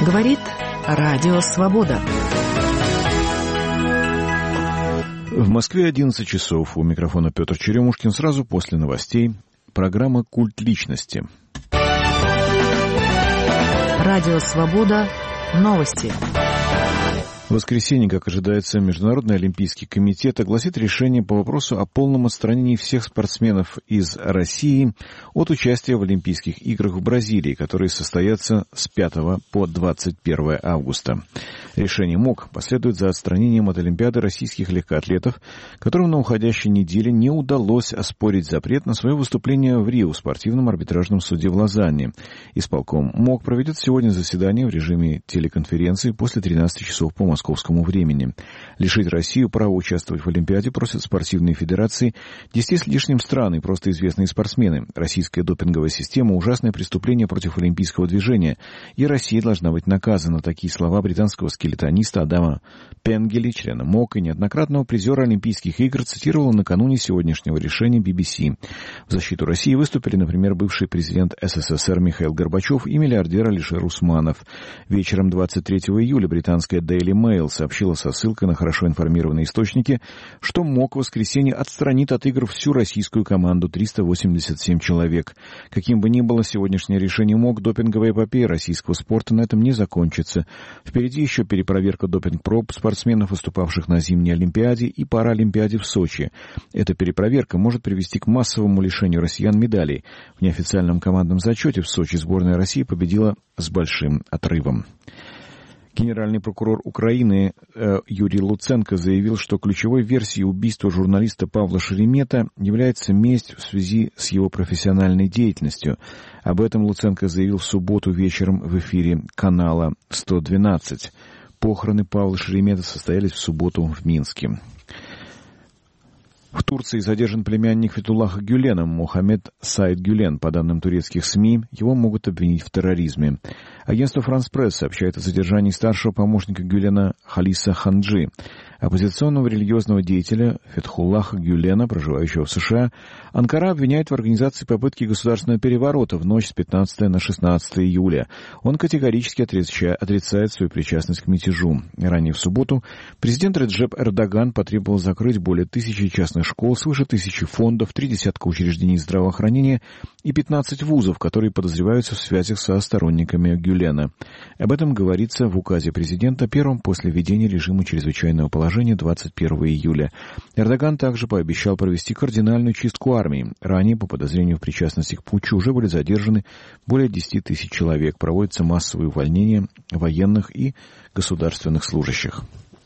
Говорит Радио Свобода. В Москве 11 часов. У микрофона Петр Черемушкин. Сразу после новостей программа «Культ личности». Радио Свобода. Новости. В воскресенье, как ожидается, Международный олимпийский комитет огласит решение по вопросу о полном отстранении всех спортсменов из России от участия в Олимпийских играх в Бразилии, которые состоятся с 5 по 21 августа. Решение МОК последует за отстранением от Олимпиады российских легкоатлетов, которым на уходящей неделе не удалось оспорить запрет на свое выступление в Рио в спортивном арбитражном суде в Лозанне. Исполком МОК проведет сегодня заседание в режиме телеконференции после 13 часов по московскому времени. Лишить Россию права участвовать в Олимпиаде просят спортивные федерации 10 с лишним стран и просто известные спортсмены. Российская допинговая система – ужасное преступление против олимпийского движения, и Россия должна быть наказана. Такие слова британского скелетониста Адама Пенгели, члена МОК и неоднократного призера Олимпийских игр, цитировал накануне сегодняшнего решения BBC. В защиту России выступили, например, бывший президент СССР Михаил Горбачев и миллиардер Алишер Усманов. Вечером 23 июля британская Daily Mail сообщила со ссылкой на хорошо информированные источники, что МОК в воскресенье отстранит от игр всю российскую команду 387 человек. Каким бы ни было сегодняшнее решение МОК, допинговая эпопея российского спорта на этом не закончится. Впереди еще перепроверка допинг-проб спортсменов, выступавших на зимней Олимпиаде и Паралимпиаде в Сочи. Эта перепроверка может привести к массовому лишению россиян медалей. В неофициальном командном зачете в Сочи сборная России победила с большим отрывом. Генеральный прокурор Украины Юрий Луценко заявил, что ключевой версией убийства журналиста Павла Шеремета является месть в связи с его профессиональной деятельностью. Об этом Луценко заявил в субботу вечером в эфире канала 112. Похороны Павла Шеремета состоялись в субботу в Минске. В Турции задержан племянник Фетхуллаха Гюлена Мохаммед Саид Гюлен. По данным турецких СМИ, его могут обвинить в терроризме. Агентство «Франс Пресс» сообщает о задержании старшего помощника Гюлена Халиса Ханджи. Оппозиционного религиозного деятеля Фетхуллаха Гюлена, проживающего в США, Анкара обвиняет в организации попытки государственного переворота в ночь с 15 на 16 июля. Он категорически отрицает свою причастность к мятежу. Ранее в субботу президент Реджеп Эрдоган потребовал закрыть более 1000 частных школ, свыше 1000 фондов, 30 учреждений здравоохранения и 15 вузов, которые подозреваются в связях со сторонниками Гюлена. Об этом говорится в указе президента, первом после введения режима чрезвычайного положения 21 июля. Эрдоган также пообещал провести кардинальную чистку армии. Ранее, по подозрению в причастности к путчу, уже были задержаны более 10 000 человек. Проводятся массовые увольнения военных и государственных служащих.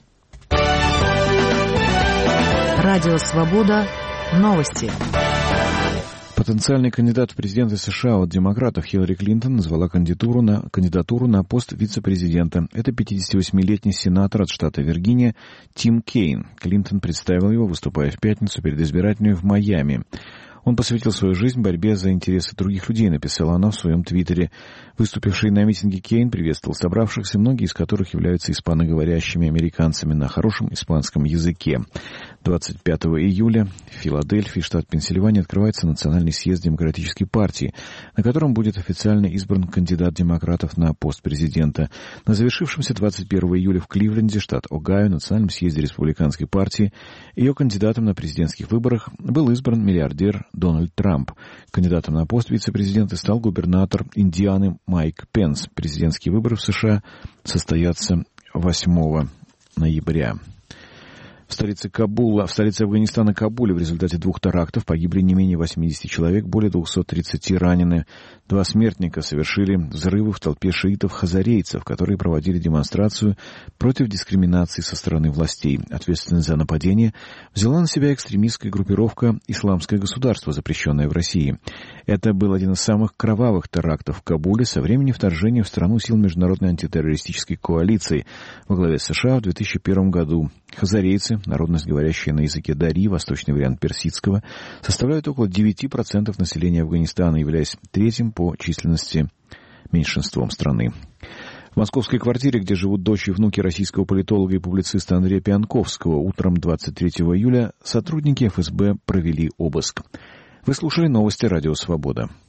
Радио Свобода. Новости. Потенциальный кандидат в президенты США от демократов Хиллари Клинтон назвала кандидатуру на пост вице-президента. Это 58-летний сенатор от штата Виргиния Тим Кейн. Клинтон представил его, выступая в пятницу перед избирателями в Майами. Он посвятил свою жизнь борьбе за интересы других людей, написала она в своем твиттере. Выступивший на митинге Кейн приветствовал собравшихся, многие из которых являются испаноговорящими американцами на хорошем испанском языке. 25 июля в Филадельфии, штат Пенсильвания, открывается Национальный съезд Демократической партии, на котором будет официально избран кандидат демократов на пост президента. На завершившемся 21 июля в Кливленде, штат Огайо, Национальном съезде Республиканской партии, ее кандидатом на президентских выборах был избран миллиардер Дональд Трамп. Кандидатом на пост вице-президента стал губернатор Индианы Майк Пенс. Президентские выборы в США состоятся 8 ноября. В столице Афганистана Кабуле в результате 2 терактов погибли не менее 80 человек, более 230 ранены. 2 смертника совершили взрывы в толпе шиитов-хазарейцев, которые проводили демонстрацию против дискриминации со стороны властей. Ответственность за нападение взяла на себя экстремистская группировка «Исламское государство», запрещенное в России. Это был один из самых кровавых терактов в Кабуле со времени вторжения в страну сил Международной антитеррористической коалиции во главе США в 2001 году. Хазарейцы, народность, говорящая на языке дари, восточный вариант персидского, составляют около 9% населения Афганистана, являясь третьим по численности меньшинством страны. В московской квартире, где живут дочь и внуки российского политолога и публициста Андрея Пианковского, утром 23 июля сотрудники ФСБ провели обыск. Вы слушали новости «Радио Свобода».